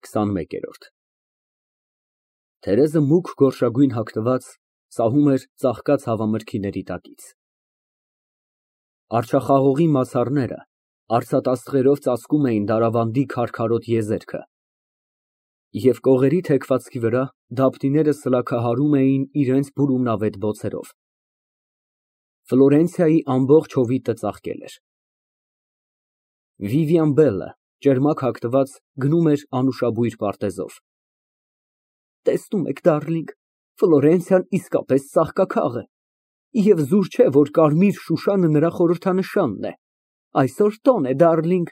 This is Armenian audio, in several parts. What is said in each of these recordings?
21-րդ Թերեզը մուգ գորշագույն հագնված սահում էր ծաղկած հավամրգիների տակից։ Արչախաղողի մացառները արծաթ ծածկում էին դարավանդի քարքարոտ եզերքը, և կողերի թեքվածքի վրա դափնիները սլաքահարում էին իրենց բուրումնավետ բոցերով։ Ֆլորենցիայի ամբողջ հովիտը ծաղկել էր։ Վիվիան Բելը, ճերմակ հագնված, գնում էր անուշաբույր պարտեզով։ Տեսնում եք, դարլինգ, Ֆլորենցիան իսկապես ծաղկաքաղ է, և զուր չէ, որ կարմիր շուշանը նրա խորհրդանշանն է։ Այսօր տոն է, դարլինգ։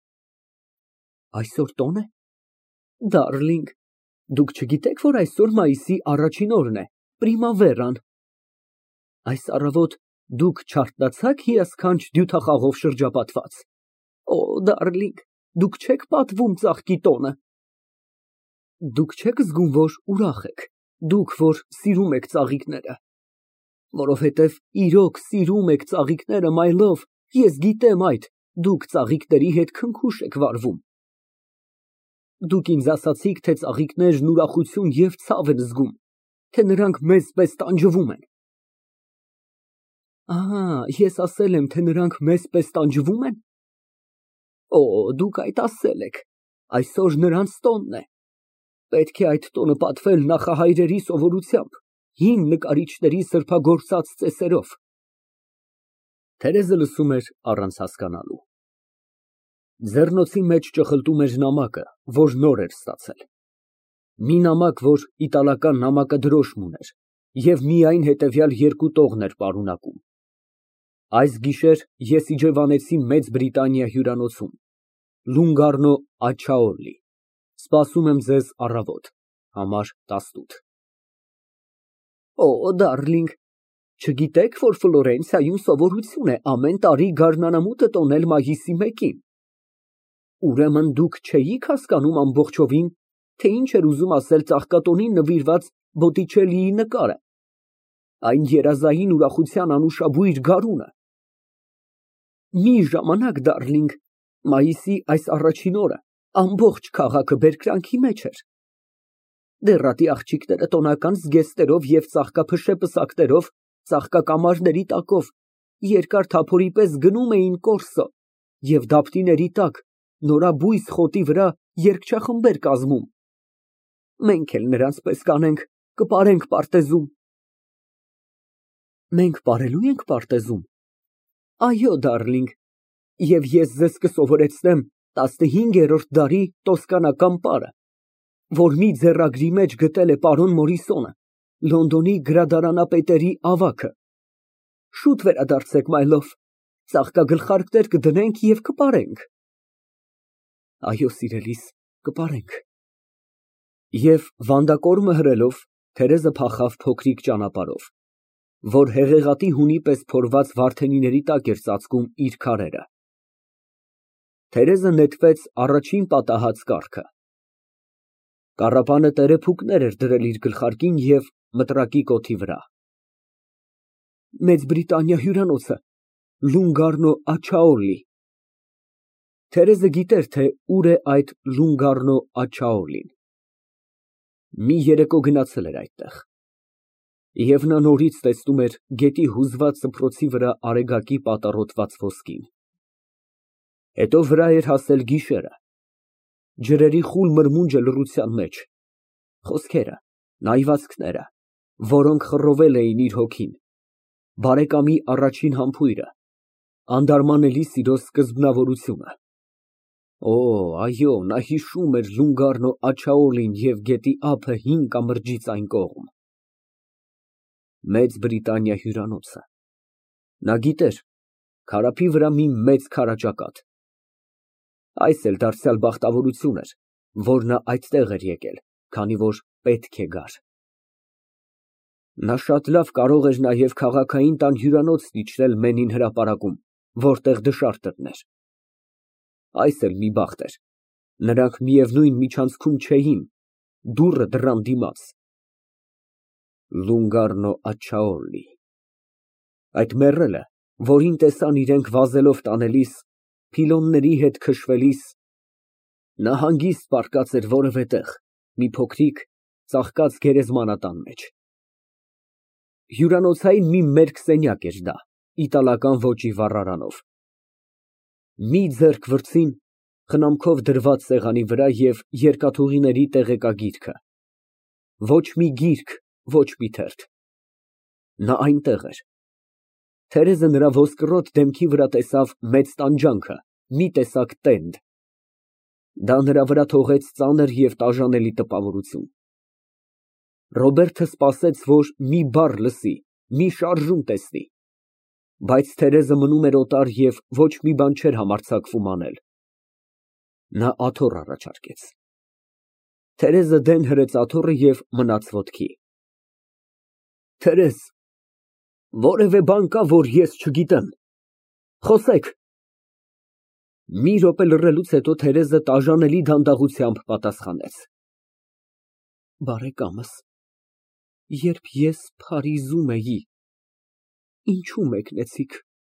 Այսօր տո՞ն է։ Դարլինգ, դուք չգիտեք, որ այսօր մայիսի առաջին օրն է, պրիմավերան։ Այս առավոտ դուք չարթնացա՞ք հիասքանչ հյութախաղով շրջապատված։ Օ, դարլինգ, դուք չեք պատվում ծաղկի տոնը։ Դուք չեք զգում, որ ուրախ եք, դուք, որ սիրում եք ծաղիկները։ Որովհետև իրոք սիրում եք ծաղիկները, my love, ես գիտեմ այդ, դուք ծաղիկների հետ քնքուշ եք վարվում։ Դուք ինձ ասացիք, թե ծաղիկներն ուրախություն և ցավ են զգում, թե նրանք մեզ պես տանջվում են։ Ես ասել եմ, թե նրանք մեզ պես տանջվում են։ Օ, դուք այդ ասել եք, այսօր նրանց տոնն է։ Պետք է այդ տոնը պատվել նախահայրերի սովորությամբ, հին նկարիչների սրբագործած ծեսերով։ Թերեզը լսում էր առանց հասկանալու։ Ձեռնոցի մեջ ճխլտում էր նամակը, որ նոր էր ստացել։ Մի նամակ, որ իտալական նամակադրոշմ ուներ և միայն հետևյալ երկու տողն էր պարունակում. Այս գիշեր ես իջևանեցի Մեծ Բրիտանիա հյուրանոցում, Լունգարնո Աջաոլլի, սպասում եմ ձեզ առավոտ, համար 18։ Օ, դարլինգ, չգիտեք, որ Ֆլորենցիայում սովորություն է ամեն տարի գարնանամուտը տոնել մայիսի 1-ին։ Ուրեմն դուք չէիք հասկանում ամբողջովին, թե ինչ էր ուզում ասել ծաղկատոնին նվիրված Բոտիչելլիի նկարը, այն երազային ուրախության անուշաբույր գարունը։ Մի ժամանակ, դարլինգ, մայիսի այս առաջին օրը ամբողջ քաղաքը բերկրանքի մեջ էր։ Դեռատի աղջիկները տոնական զգեստերով և ծաղկափշե պսակներով, ծաղկակամարների տակով, երկար թափորի պես գնում էին Կորսո և դափնիների տակ, նորաբույս խոտի վրա երգչախմբեր կազմում։ Մենք էլ նրանց պես կանենք, կպարենք պարտեզում։ Մենք պարելո՞ւ ենք պարտեզում։ Այո, դարլինգ, և ես ձեզ կսովորեցնեմ 15-րդ դարի տոսկանական պարը, որ մի ձեռագրի մեջ գտել է պարոն Մորիսոնը, Լոնդոնի գրադարանապետերի ավագը։ Շուտ վերադարձեք, my love, ծաղկագլխարկներ կդնենք և կպարենք։ Այո, սիրելիս, կպարենք։ Եվ վանդակորմը հրելով, Թերեզը փախավ փոքրիկ ճանապարհով, որ հեղեղատի հունի պես փորված վարդենիների տակ էր ծածկում իր քարերը։ Թերեզը նետվեց առաջին պատահած կառքը։ Կառապանը տերեփուկներ էր դրել իր գլխարկին և մտրակի կոթի վրա։ Մեծ Բրիտանիա հյուրանոցը, Լունգարնո Աջաոլլի։ Թերեզը գիտեր, թե ուր է այդ Լունգարնո Աջաոլլին։ Մի երեկո գնացել էր այդտեղ։ Եվ նա նորից տեսնում էր գետի հուզված սփռոցի վրա արեգակի պատառոտված ոսկին։ Հետո վրա էր հասել գիշերը, ջրերի խուլ մրմունջը լռության մեջ, խոսքերը, նայվածքները, որոնք խռովել էին իր հոգին, բարեկամի առաջին համբույրը, անդարմանելի սիրո սկզբնավորությունը։ Օ, այո, նա հիշում էր Լունգարնո Աջաոլլին և գետի ափը հին կամրջից այն կողմ։ Մեծ Բրիտանիա հյուրանոցը։ Նա գիտեր, քարափի վրա մի մեծ քարաճակատ։ Այս էլ դարձյալ բախտավորություն էր, որ նա այդտեղ էր եկել, քանի որ պետք է գար։ Նա շատ լավ կարող էր նաև քաղաքային տան հյուրանոցն իջնել Մենին հրապարակում, որտեղ դշարտերն էր։ Այս էլ մի բախտ էր, նրանք միևնույն միջանցքում չէին, դուռը դռան դիմաց։ Լունգարնո Աջաոլլի։ Այդ մեռելը, որին տեսան իրենք վազելով տանելիս, փիլոնների հետ քշվելիս, Նա հանգիստ պառկած էր որևէ տեղ, մի փոքրիկ, ծաղկած գերեզմանատան մեջ։ Հյուրանոցային մի մերկ սենյակ էր դա, իտալական ոճի վառարանով։ Մի ձեռք վրձին խնամքով դրված սեղանի վրա և երկաթուղիների տեղեկագիրքը։ Ոչ մի գիրք, ոչ մի թերթ։ Նա այնտեղ էր։ Թերեզը նրա ոսկրոտ դեմքի վրա տեսավ մեծ տանջանքը, մի տեսակ տենդ։ Դա նրա վրա թողեց ծանր և տաժանելի տպավորություն։ Ռոբերտը սպասեց, որ մի բառ լսի, մի շարժում տեսնի, բայց Թերեզը մնում էր օտար և ոչ մի բան չէր համարձակվում անել։ Նա աթոռ առաջարկեց։ Թերեզը դեն հրեց աթոռը և մնաց ոտքի։ Թերեզ, որևէ բան կա, որ ես չգիտեմ, խոսեք։ Մի րոպե լռելուց հետո Թերեզը տաժանելի դանդաղությամբ պատասխանեց. Բարեկամս, երբ ես Փարիզում էի, ինչու մեկնեցիք։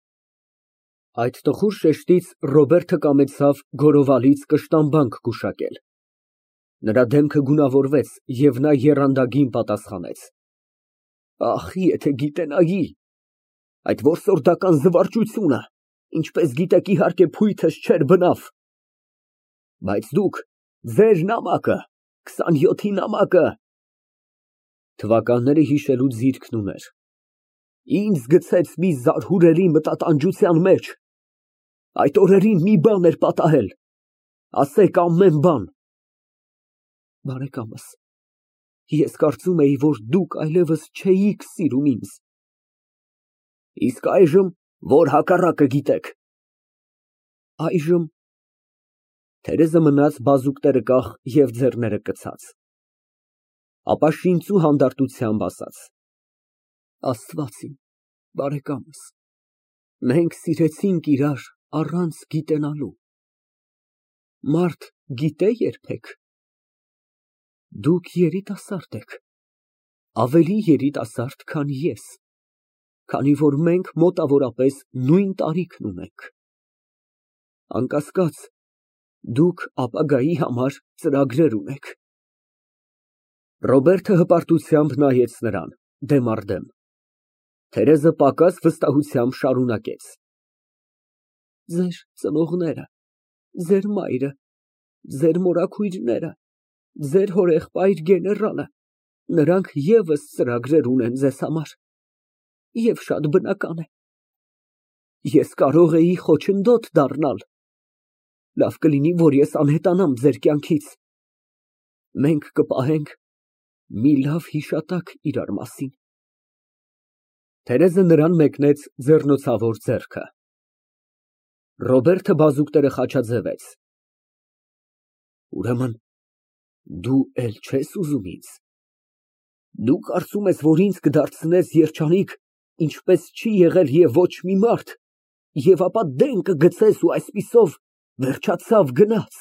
Այդ տխուր շեշտից Ռոբերտը կամեցավ գորովալից կշտամբանք գուշակել։ Նրա դեմքը գունավորվեց, և նա եռանդագին պատասխանեց. Ախ, եթե գիտենայի, այդ որսորդական զվարճությունը, ինչպես գիտեք, իհարկե փույթս չէր բնավ։ Բայց դուք, ձեր նամակը, 27-ի նամակը… Թվականները հիշելու ձիրքն ուներ։ Ինձ գցեց մի զարհուրելի մտատանջության մեջ։ Այդ օրերին մի բան էր պատահել, ասեք ամեն բան։ Բարեկամս, ես կարծում էի, որ դուք այլևս չէիք սիրում ինձ։ Իսկ այժմ որ հակառակը գիտեք։ Այժմ… Թերեզը մնաց բազուկները կախ և ձեռները կցած։ Ապա շինծու հանդարտությամբ ասաց. Աստված իմ, բարեկամս, մենք սիրեցինք իրար առանց գիտենալու։ Մարդ գիտե երբեք։ Դուք երիտասարդ եք, ավելի երիտասարդ, քան ես, քանի որ մենք մոտավորապես նույն տարիքն ունենք։ Անկասկած, դուք ապագայի համար ծրագրեր ունեք։ Ռոբերտը հպարտությամբ նայեց նրան, դեմ առ դեմ։ Թերեզը պակաս վստահությամբ շարունակեց. Ձեր ծնողները, ձեր մայրը, ձեր մորաքույրները, ձեր հորեղբայր գեներալը, նրանք ևս ծրագրեր ունեն ձեզ համար, և շատ բնական է։ Ես կարող էի խոչընդոտ դառնալ, լավ կլինի, որ ես անհետանամ ձեր կյանքից։ Մենք կպահենք մի լավ հիշատակ իրար մասին։ Թերեզը նրան մեկնեց ձեռնոցավոր ձեռքը։ Ռոբերտը բազուկները խաչաձևեց։ Ուրեմն դու էլ չես ուզում ինձ։ Դու կարծում ես, որ ինձ կդարձնես երջանիկ, ինչպես չի եղել և ոչ մի մարդ, և ապա դեն կգցես ու այսպիսով վերջացավ, գնաց։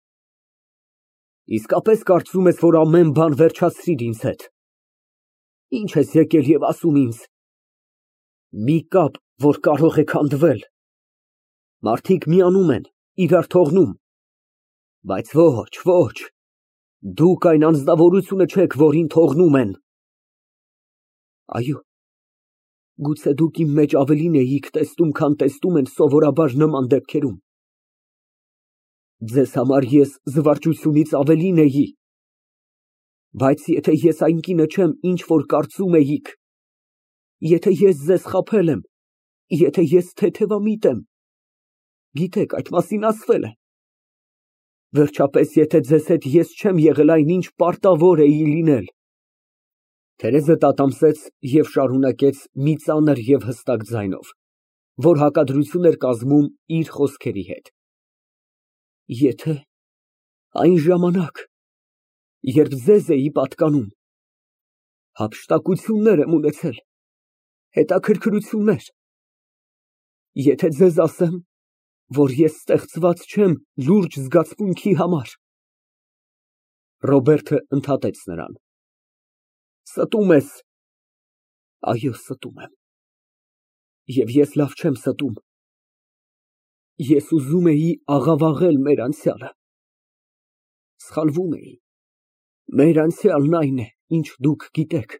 Իսկապես կարծում ես, որ ամեն բան վերջացրիր ինձ հետ։ Ինչ ես եկել և ասում ինձ. մի կապ, որ կարող է քանդվել։ Մարդիկ միանում են, իրար թողնում։ Բայց ոչ, ոչ, դուք այն անձնավորությունը չեք, որին թողնում են։ Այո, գուցե դուք իմ մեջ ավելին էիք տեսնում, քան տեսնում են սովորաբար նման դեպքերում։ Ձեզ համար ես զվարճությունից ավելին էի։ Բայց եթե ես այն կինը չեմ, ինչ որ կարծում էիք, եթե ես ձեզ խաբել եմ, եթե ես թեթևամիտ եմ, գիտեք, այդ մասին ասվել է։ Վերջապես, եթե ձեզ հետ ես չեմ եղել այնինչ պարտավոր էի լինել։ Թերեզը տատամսեց և շարունակեց մի ծանր և հստակ ձայնով, որ հակադրություն էր կազմում իր խոսքերի հետ. Եթե այն ժամանակ, երբ ձեզ էի պատկանում, հափշտակություններ եմ ունեցել, հետաքրքրություններ, եթե ձեզ ասեմ, որ ես ստեղծված չեմ լուրջ զգացմունքի համար… Ռոբերտը ընդհատեց նրան. Ստում ես։ Այո, ստում եմ։ Եվ ես լավ չեմ ստում։ Ես ուզում էի աղավաղել մեր անցյալը, սխալվում էի։ Մեր անցյալն այն է, ինչ դուք գիտեք։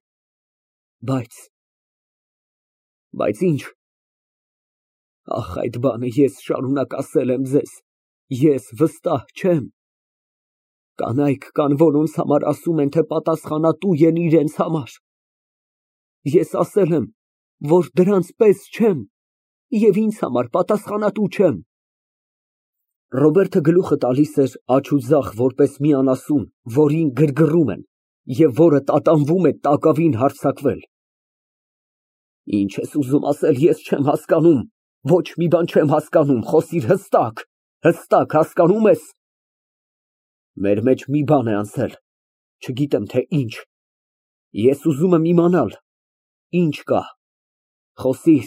Բայց ինչ։ Ախ, այդ բանը ես շարունակ ասել եմ ձեզ, ես վստահ չեմ։ Կանայք կան, որոնց համար ասում են, թե պատասխանատու են իրենց համար։ Ես ասել եմ, որ դրանց պես չեմ և ինձ համար պատասխանատու չեմ։ Ռոբերտը գլուխը տալիս էր աջ ու ձախ, որպես մի անասուն, որին գրգռում են և որը տատանվում է տակավին հարձակվել։ Ինչ ես ուզում ասել, ես չեմ հասկանում, ոչ մի բան չեմ հասկանում, խոսիր հստակ, հասկանում ես։ Մեր մեջ մի բան է անցել, չգիտեմ թե ինչ։ Ես ուզում եմ իմանալ, ինչ կա, խոսիր։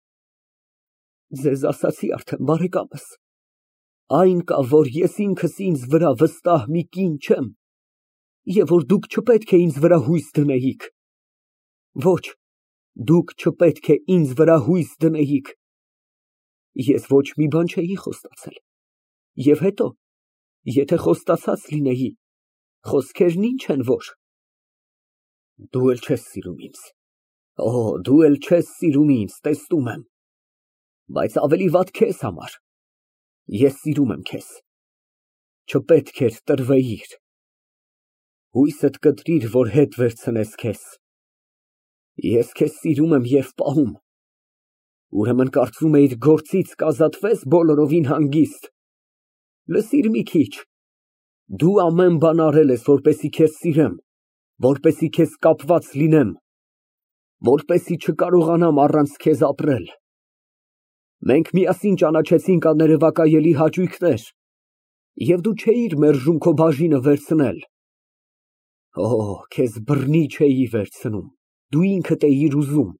Ձեզ ասացի արդեն, բարեկամս, այն կա, որ ես ինքս ինձ վրա վստահ մի կին չեմ, և որ դուք չպետք է ինձ վրա հույս դնեիք։ Ոչ, դուք չպետք է ինձ վրա հույս դնեիք։ Ես ոչ մի բան չէի խոստացել։ Եվ հետո, եթե խոստացած լինեի, խոսքերն ինչ են, որ… Դու էլ չես սիրում ինձ։ Օ, դու էլ չես սիրում ինձ, տեսնում եմ, բայց ավելի վատ քեզ համար։ Ես սիրում եմ քեզ։ Չպետք էր տրվեիր։ Հույսդ կտրիր, որ հետ վերցնես քեզ։ Ես քեզ սիրում եմ և պահում։ Ուրեմն կարծում էիր գործից կազատվես բոլորովին հանգիստ։ Լսիր մի քիչ, դու ամեն բան արել ես, որպեսզի քեզ սիրեմ, որպեսզի քեզ կապված լինեմ, որպեսզի չկարողանամ առանց քեզ ապրել։ Մենք միասին ճանաչեցինք աներևակայելի հաճույքներ, և դու չէիր մերժում քո բաժինը վերցնել։ Օ, քեզ բռնի չէի վերցնում, դու ինքդ էիր ուզում։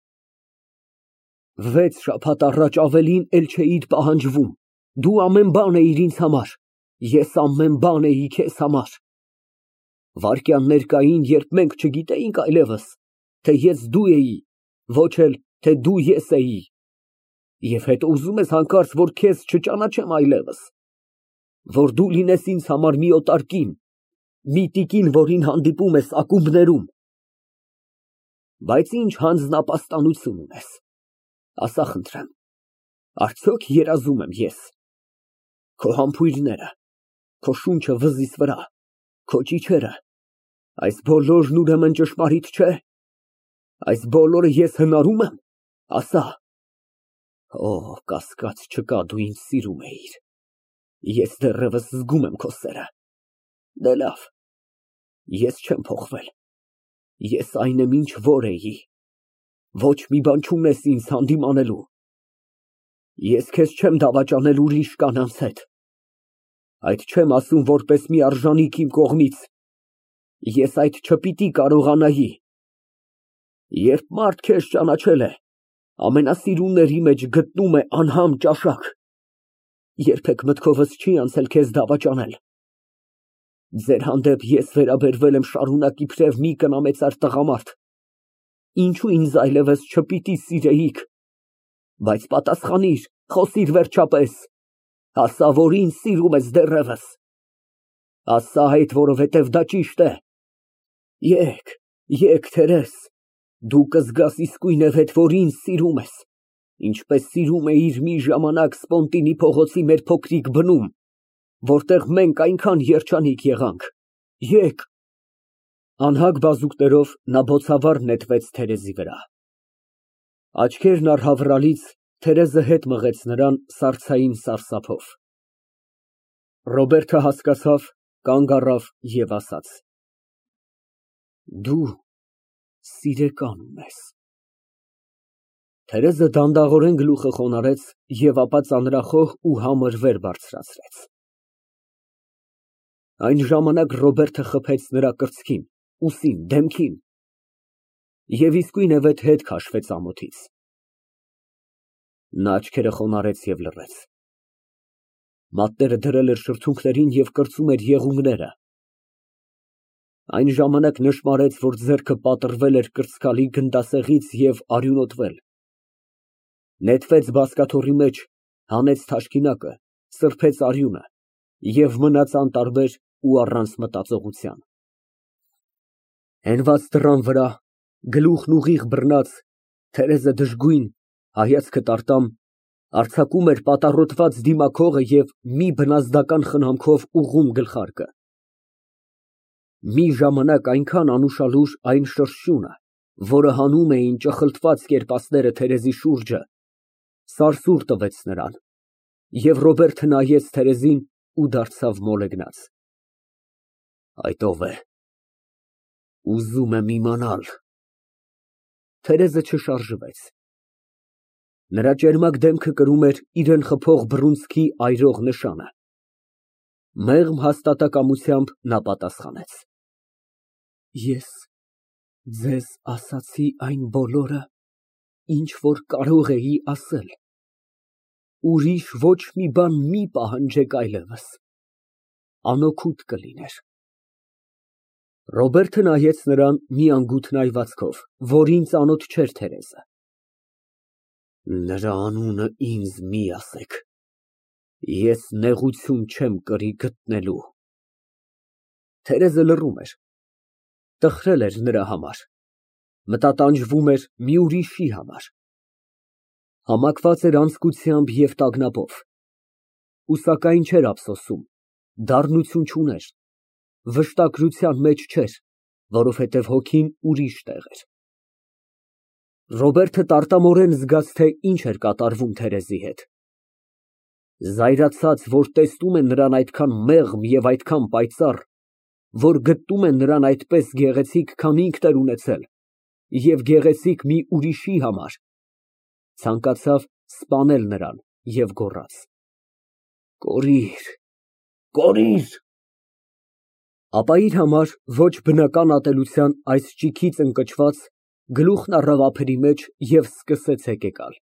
6 շաբաթ առաջ ավելին էլ չէիր պահանջվում, դու ամեն բան էիր ինձ համար, ես ամեն բան էի քեզ համար։ Վայրկյաններ կային, երբ մենք չգիտեինք այլևս, թե ես դու էի, ոչ էլ, թե դու ես էի։ Եվ հետո ուզում ես հանկարծ, որ քեզ չճանաչեմ այլևս, որ դու լինես ինձ համար մի օտար կին, մի տիկին, որին հանդիպում ես ակումբներում։ Բայց ինչ հանձնապաստանություն ունես, ասա խնդրեմ, արդյոք երազում եմ ես։ Քո համբույրները, քո շունչը վզիս վրա, քո ճիչերը, այս բոլորն ուրեմն ճշմարիտ չէ։ Այս բոլորը ես հնարում եմ, ասա։ Օ, կասկած չկա, դու ինձ սիրում էիր։ Ես դեռևս զգում եմ քո սերը։ Դե լավ, ես չեմ փոխվել։ Ես այն եմ, ինչ որ էի։ Ոչ մի բան չունես ինձ հանդիմանելու։ Ես քեզ չեմ դավաճանել ուրիշ կանանց հետ։ Այդ չեմ ասում որպես մի արժանիք իմ կողմից։ Ես այդ չպիտի կարողանայի։ Երբ մարդ քեզ ճանաչել է, ամենասիրունների մեջ գտնում է անհամ ճաշակ։ Երբեք մտքովս չի անցել քեզ դավաճանել։ Ձեր հանդեպ ես վերաբերվել եմ շարունակ իբրև մի կնամեցար տղամարդ։ Ինչու ինձ այլևս չպիտի սիրեիք։ Բայց պատասխանիր, խոսիր վերջապես։ Ասա, որ ինձ սիրում ես դեռևս։ Ասա այդ, որովհետև դա ճիշտ է։ Եկ, Թերես, դու կզգաս իսկույնև, որ ինձ սիրում ես, ինչպես սիրում էիր մի ժամանակ Սպոնտինի փողոցի մեր փոքրիկ բնում, որտեղ մենք այնքան երջանիկ եղանք։ Եկ։ Անհագ բազուկներով նա բոցավառ նետվեց Թերեզի վրա։ Աչքերն առհավրալից Թերեզը հետ մղեց նրան սառցային սարսափով։ Ռոբերտը հասկացավ, կանգ առավ և ասաց. Դու սիրեկան ունես։ Թերեզը դանդաղորեն գլուխը խոնարհեց և ապա ծանրախոհ ու համր վեր բարձրացրեց։ Այն ժամանակ Ռոբերտը խփեց նրա կրծքին, ուսին, դեմքին և իսկույնևեթ հետ քաշվեց ամոթից։ Նա աչքերը խոնարհեց և լռեց։ Մատները դրել էր շրթունքներին և կրծում էր եղունգները։ Այն ժամանակ նշմարեց, որ ձեռքը պատռվել էր կրծքալի գնդասեղից և արյունոտվել։ Նետվեց բազկաթոռի մեջ, հանեց թաշկինակը, սրբեց արյունը և մնաց անտարբեր, ու առանց մտածողության։ Հենված դռան վրա, գլուխն ուղիղ բռնած, Թերեզը դժգույն, հայացքը տարտամ, արձակում էր պատառոտված դիմակողը և մի բնազդական խնամքով ուղղում գլխարկը։ Մի ժամանակ այնքան անուշալուր այն շրշյունը, որը հանում էին ճխլտված կերպասները Թերեզի շուրջը, սարսուռ տվեց նրան, և Ռոբերտը նայեց Թերեզին ու դարձավ մոլեգնած։ Այդ ո՞վ է։ Ուզում եմ իմանալ։ Թերեզը չշարժվեց։ Նրա ճերմակ դեմքը կրում էր իրան խփող բռունցքի այրող նշանը։ Մեղմ հաստատակամությամբ նա պատասխանեց. Ես ձեզ ասացի այն բոլորը, ինչ որ կարող էի ասել։ Ուրիշ ոչ մի բան մի պահանջեք այլևս, անօգուտ կլիներ։ Ռոբերտը նայեց նրան մի անգութն այվածքով, որին ծանոթ չէր Թերեզը։ Նրա անունը ինձ մի ասեք, ես նեղություն չեմ կրի գտնելու։ Թերեզը լռում էր, տխրել էր նրա համար, մտատանջվում էր մի ուրիշի համար, համակված էր անձկությամբ և տագնապով, ու սակայն չէր ափսոսում, դառնություն չուներ, վշտակրության մեջ չէր, որովհետև հոգին ուրիշ տեղ էր։ Ռոբերտը տարտամորեն զգաց, թե ինչ էր կատարվում Թերեզի հետ։ Զայրացած, որ տեսնում է նրան այդքան մեղմ և այդքան պայծառ, որ գտնում է նրան այդպես գեղեցիկ, քան ինքն էր ունեցել, և գեղեցիկ մի ուրիշի համար, ցանկացավ սպանել նրան և գոռաց. Կորիր, կորիր։ Ապա իր համար ոչ բնական ատելության այս ճիգից ընկճված, գլուխն առավ ափերի մեջ և սկսեց հեկեկալ։